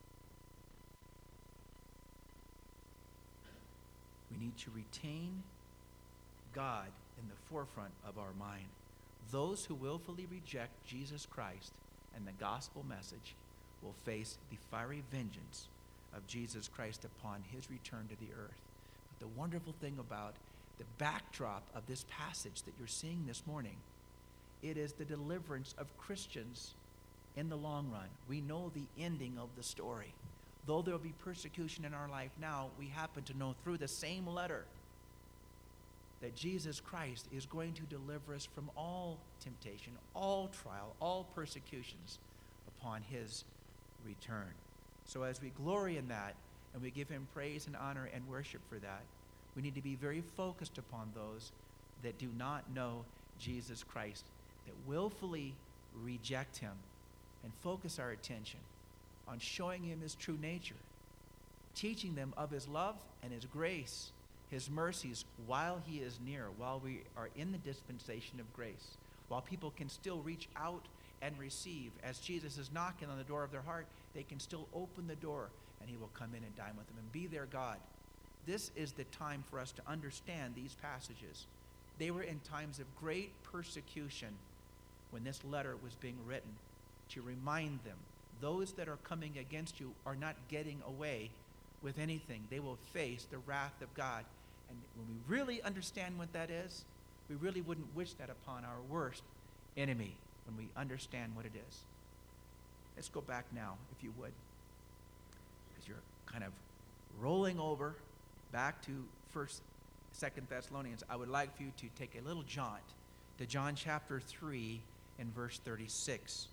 We need to retain God in the forefront of our mind. Those who willfully reject Jesus Christ and the gospel message will face the fiery vengeance of Jesus Christ upon his return to the earth. But the wonderful thing about the backdrop of this passage that you're seeing this morning, it is the deliverance of Christians in the long run. We know the ending of the story. Though there will be persecution in our life now, we happen to know through the same letter that Jesus Christ is going to deliver us from all temptation, all trial, all persecutions upon his return. So as we glory in that and we give him praise and honor and worship for that, we need to be very focused upon those that do not know Jesus Christ, that willfully reject him, and focus our attention on showing him his true nature, teaching them of his love and his grace, his mercies, while he is near, while we are in the dispensation of grace, while people can still reach out and receive. As Jesus is knocking on the door of their heart, they can still open the door, and he will come in and dine with them and be their God. This is the time for us to understand these passages. They were in times of great persecution when this letter was being written, to remind them, those that are coming against you are not getting away with anything. They will face the wrath of God. And when we really understand what that is, we really wouldn't wish that upon our worst enemy when we understand what it is. Let's go back now, if you would, because you're kind of rolling over back to 1st, 2nd Thessalonians. I would like for you to take a little jaunt to John chapter 3 and verse 36.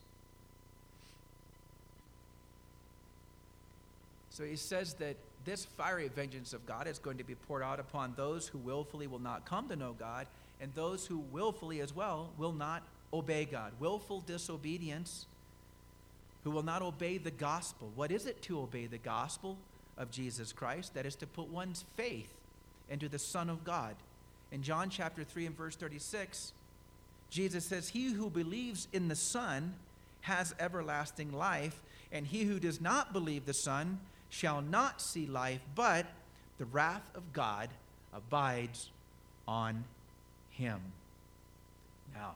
So he says that this fiery vengeance of God is going to be poured out upon those who willfully will not come to know God, and those who willfully as well will not obey God. Willful disobedience, who will not obey the gospel. What is it to obey the gospel of Jesus Christ? That is to put one's faith into the Son of God. In John chapter 3 and verse 36, Jesus says, "He who believes in the Son has everlasting life, and he who does not believe the Son shall not see life, but the wrath of God abides on him." Now,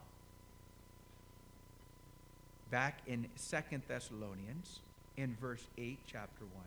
back in 2 Thessalonians, in verse 8, chapter 1,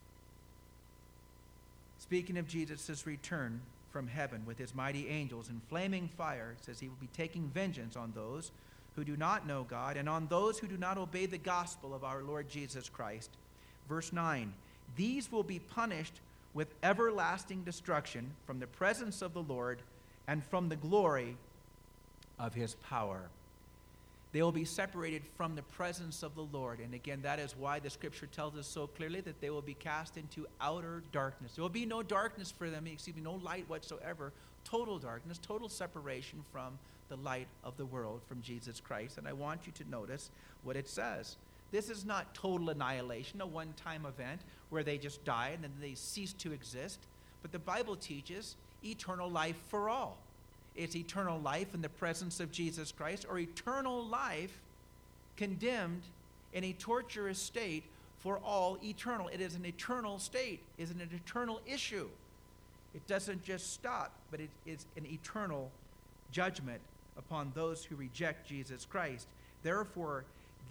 speaking of Jesus' return from heaven with his mighty angels in flaming fire, it says he will be taking vengeance on those who do not know God and on those who do not obey the gospel of our Lord Jesus Christ. Verse 9, "These will be punished with everlasting destruction from the presence of the Lord and from the glory of his power." They will be separated from the presence of the Lord. And again, that is why the scripture tells us so clearly that they will be cast into outer darkness. There will be no darkness for them, no light whatsoever. Total darkness, total separation from the light of the world, from Jesus Christ. And I want you to notice what it says. This is not total annihilation, a one-time event where they just die and then they cease to exist. But the Bible teaches eternal life for all. It's eternal life in the presence of Jesus Christ, or eternal life condemned in a torturous state for all eternal. It is an eternal state. It is an eternal issue. It doesn't just stop, but it is an eternal judgment upon those who reject Jesus Christ. Therefore,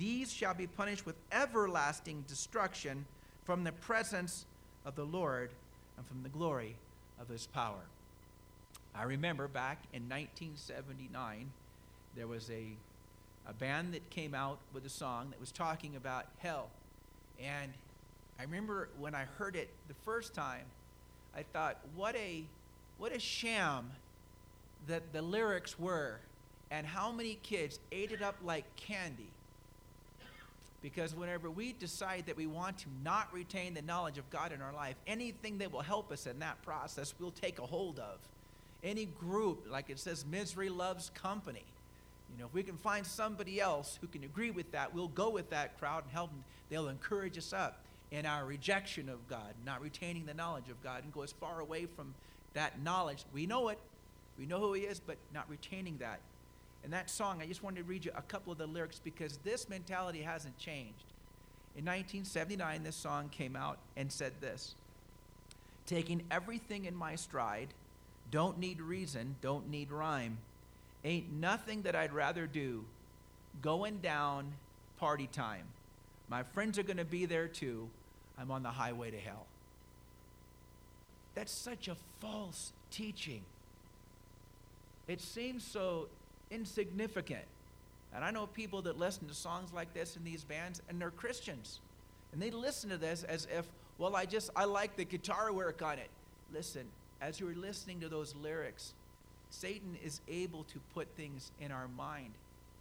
these shall be punished with everlasting destruction from the presence of the Lord and from the glory of his power. I remember back in 1979, there was a band that came out with a song that was talking about hell. And I remember when I heard it the first time, I thought, what a sham that the lyrics were, and how many kids ate it up like candy. Because whenever we decide that we want to not retain the knowledge of God in our life, anything that will help us in that process, we'll take a hold of. Any group, like it says, misery loves company. If we can find somebody else who can agree with that, we'll go with that crowd and help them. They'll encourage us up in our rejection of God, not retaining the knowledge of God, and go as far away from that knowledge. We know it. We know who he is, but not retaining that. And that song, I just wanted to read you a couple of the lyrics because this mentality hasn't changed. In 1979, this song came out and said this: taking everything in my stride, don't need reason, don't need rhyme, ain't nothing that I'd rather do, going down party time. My friends are going to be there too. I'm on the highway to hell. That's such a false teaching. It seems so insignificant. And I know people that listen to songs like this in these bands, and they're Christians. And they listen to this as if, well, I like the guitar work on it. Listen, as you're listening to those lyrics, Satan is able to put things in our mind.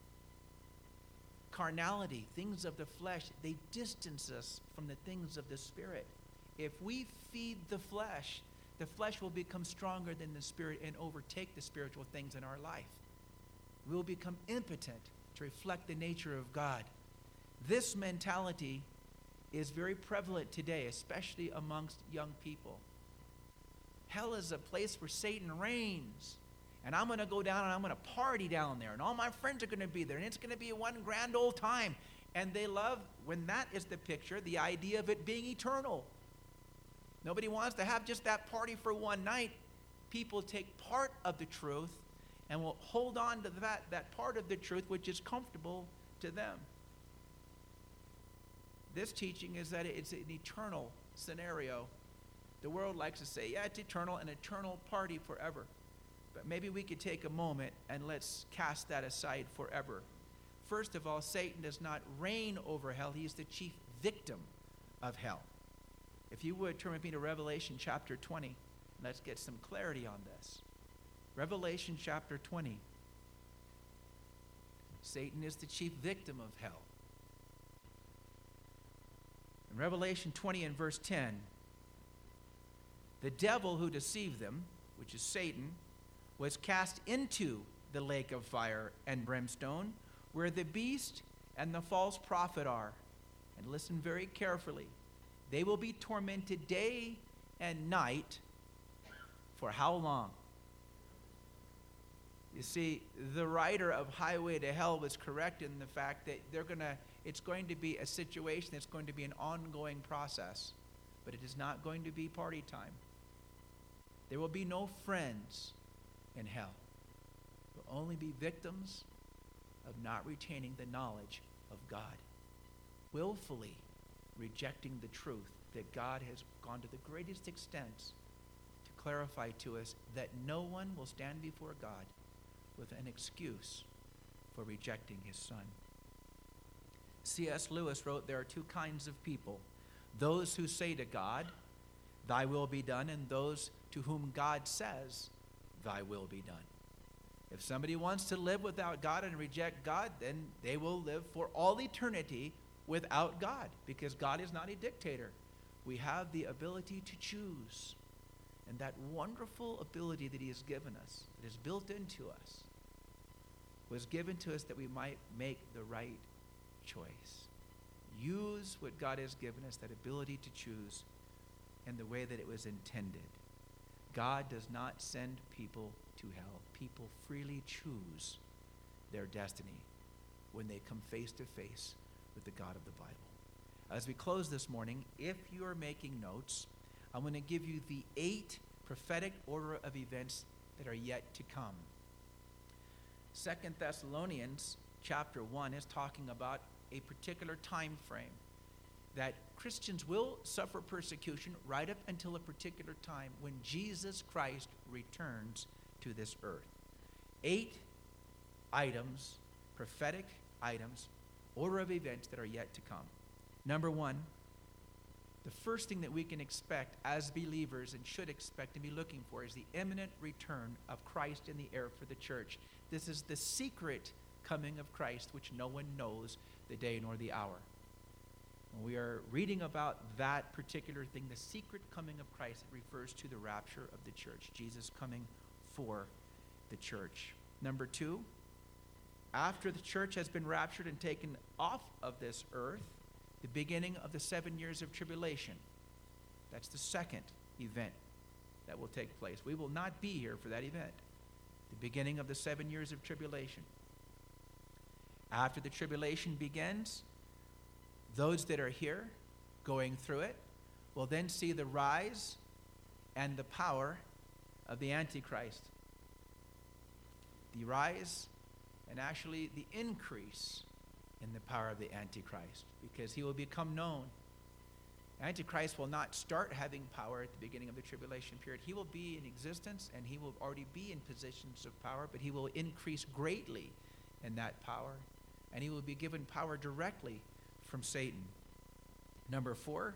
Carnality, things of the flesh, they distance us from the things of the Spirit. If we feed the flesh will become stronger than the Spirit and overtake the spiritual things in our life. We'll become impotent to reflect the nature of God. This mentality is very prevalent today, especially amongst young people. Hell is a place where Satan reigns. And I'm going to go down and I'm going to party down there. And all my friends are going to be there. And it's going to be one grand old time. And they love, when that is the picture, the idea of it being eternal. Nobody wants to have just that party for one night. People take part of the truth and will hold on to that part of the truth which is comfortable to them. This teaching is that it's an eternal scenario. The world likes to say, yeah, it's eternal, an eternal party forever. But maybe we could take a moment and let's cast that aside forever. First of all, Satan does not reign over hell. He is the chief victim of hell. If you would, turn with me to Revelation chapter 20. Let's get some clarity on this. Revelation chapter 20. Satan is the chief victim of hell. In Revelation 20 and verse 10, the devil who deceived them, which is Satan, was cast into the lake of fire and brimstone, where the beast and the false prophet are. And listen very carefully. They will be tormented day and night. For how long? You see, the writer of Highway to Hell was correct in the fact that it's going to be a situation that's going to be an ongoing process. But it is not going to be party time. There will be no friends in hell. There will only be victims of not retaining the knowledge of God, willfully rejecting the truth that God has gone to the greatest extents to clarify to us that no one will stand before God with an excuse for rejecting his Son. C.S. Lewis wrote, there are two kinds of people: those who say to God, thy will be done, and those to whom God says, thy will be done. If somebody wants to live without God and reject God, then they will live for all eternity without God, because God is not a dictator. We have the ability to choose. And that wonderful ability that he has given us, that is built into us, was given to us that we might make the right choice. Use what God has given us, that ability to choose, in the way that it was intended. God does not send people to hell. People freely choose their destiny when they come face to face with the God of the Bible. As we close this morning, if you are making notes, I'm going to give you the 8 prophetic order of events that are yet to come. 2 Thessalonians chapter 1 is talking about a particular time frame that Christians will suffer persecution right up until a particular time when Jesus Christ returns to this earth. 8 items, prophetic items, order of events that are yet to come. Number 1, the first thing that we can expect as believers and should expect and be looking for is the imminent return of Christ in the air for the church. This is the secret coming of Christ, which no one knows the day nor the hour. When we are reading about that particular thing, the secret coming of Christ, it refers to the rapture of the church, Jesus coming for the church. Number 2, after the church has been raptured and taken off of this earth, the beginning of the 7 years of tribulation. That's the second event that will take place. We will not be here for that event. The beginning of the 7 years of tribulation. After the tribulation begins, those that are here going through it will then see the rise and the power of the Antichrist. The rise and actually the increase in the power of the Antichrist, because he will become known. Antichrist will not start having power at the beginning of the tribulation period. He will be in existence and he will already be in positions of power, but he will increase greatly in that power, and he will be given power directly from Satan. Number 4,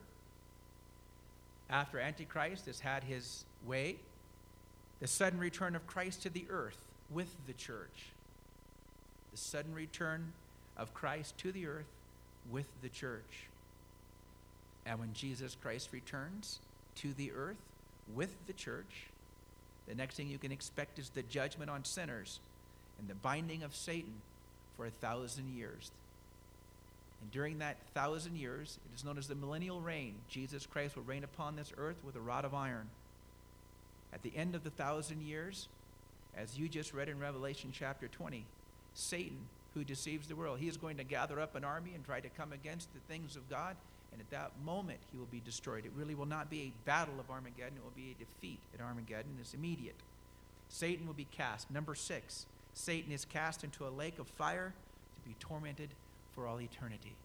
after Antichrist has had his way, the sudden return of Christ to the earth with the church. The sudden return of Christ to the earth with the church. And when Jesus Christ returns to the earth with the church, the next thing you can expect is the judgment on sinners and the binding of Satan for 1,000 years. And during that 1,000 years, it is known as the millennial reign. Jesus Christ will reign upon this earth with a rod of iron. At the end of the 1,000 years, as you just read in Revelation chapter 20, Satan, who deceives the world, he is going to gather up an army and try to come against the things of God, and at that moment he will be destroyed. It really will not be a battle of Armageddon, it will be a defeat at Armageddon. It's immediate. Satan will be cast. Number 6, Satan is cast into a lake of fire to be tormented for all eternity.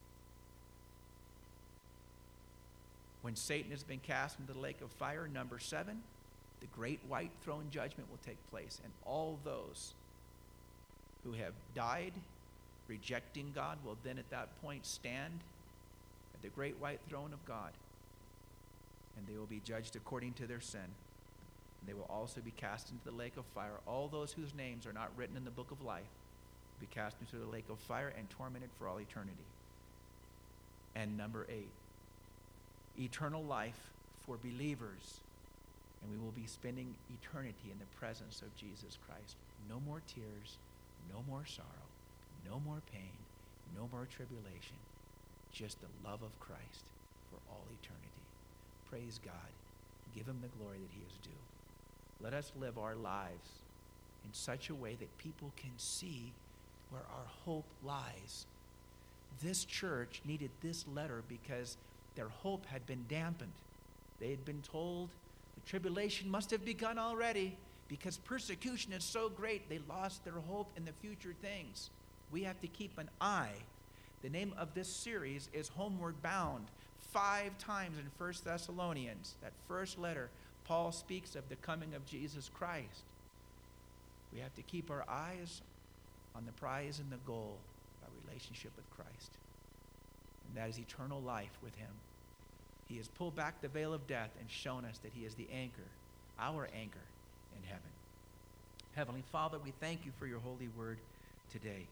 When Satan has been cast into the lake of fire, number 7, the great white throne judgment will take place, and all those who have died rejecting God will then at that point stand at the great white throne of God, and they will be judged according to their sin. They will also be cast into the lake of fire. All those whose names are not written in the book of life will be cast into the lake of fire and tormented for all eternity. And number 8, eternal life for believers, and we will be spending eternity in the presence of Jesus Christ. No more tears, no more sorrow, no more pain, no more tribulation, just the love of Christ for all eternity. Praise God. Give him the glory that he is due. Let us live our lives in such a way that people can see where our hope lies. This church needed this letter because their hope had been dampened. They had been told the tribulation must have begun already, because persecution is so great, they lost their hope in the future things. We have to keep an eye. The name of this series is Homeward Bound. 5 times in 1 Thessalonians, that first letter, Paul speaks of the coming of Jesus Christ. We have to keep our eyes on the prize and the goal, our relationship with Christ. And that is eternal life with him. He has pulled back the veil of death and shown us that he is the anchor, our anchor in heaven. Heavenly Father, we thank you for your holy word today.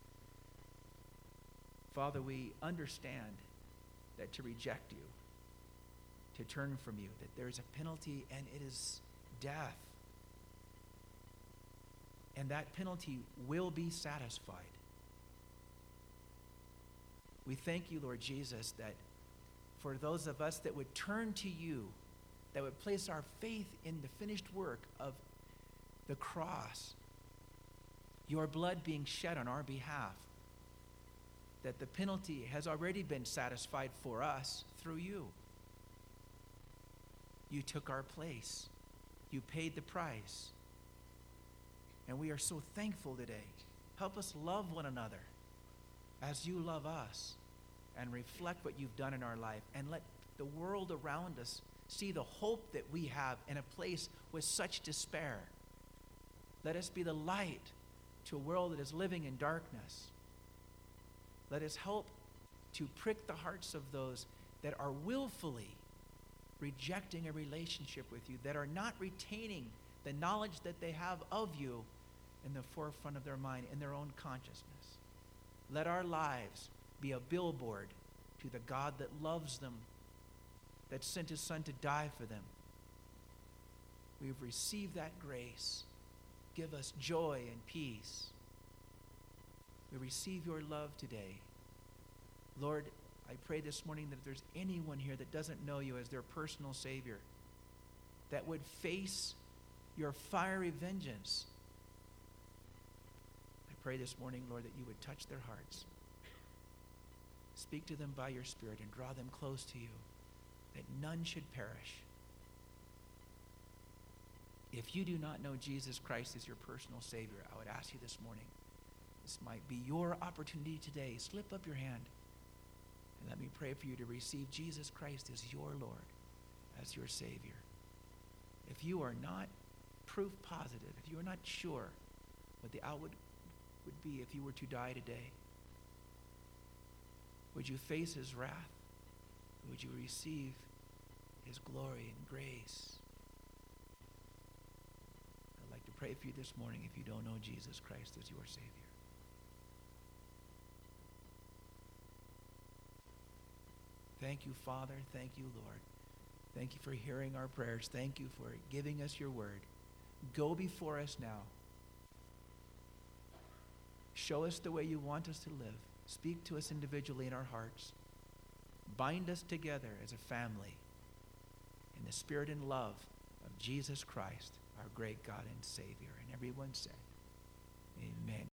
Father, we understand that to reject you, to turn from you, that there is a penalty, and it is death. And that penalty will be satisfied. We thank you, Lord Jesus, that for those of us that would turn to you, that would place our faith in the finished work of the cross, your blood being shed on our behalf, that the penalty has already been satisfied for us through you. You took our place. You paid the price. And we are so thankful today Help us love one another as you love us, and reflect what you've done in our life, and let the world around us see the hope that we have in a place with such despair. Let us be the light to a world that is living in darkness. Let us help to prick the hearts of those that are willfully rejecting a relationship with you, that are not retaining the knowledge that they have of you in the forefront of their mind, in their own consciousness. Let our lives be a billboard to the God that loves them, that sent his Son to die for them. We've received that grace. Give us joy and peace. We receive your love today. Lord, I pray this morning that if there's anyone here that doesn't know you as their personal Savior, that would face your fiery vengeance, I pray this morning, Lord, that you would touch their hearts. Speak to them by your Spirit and draw them close to you, that none should perish. If you do not know Jesus Christ as your personal Savior, I would ask you this morning, this might be your opportunity today. Slip up your hand and let me pray for you to receive Jesus Christ as your Lord, as your Savior. If you are not proof positive, if you are not sure what the outward would be if you were to die today, would you face his wrath? Would you receive his glory and grace? I'd like to pray for you this morning if you don't know Jesus Christ as your Savior. Thank you, Father. Thank you, Lord. Thank you for hearing our prayers. Thank you for giving us your word. Go before us now. Show us the way you want us to live. Speak to us individually in our hearts. Bind us together as a family in the spirit and love of Jesus Christ, our great God and Savior. And everyone said, amen.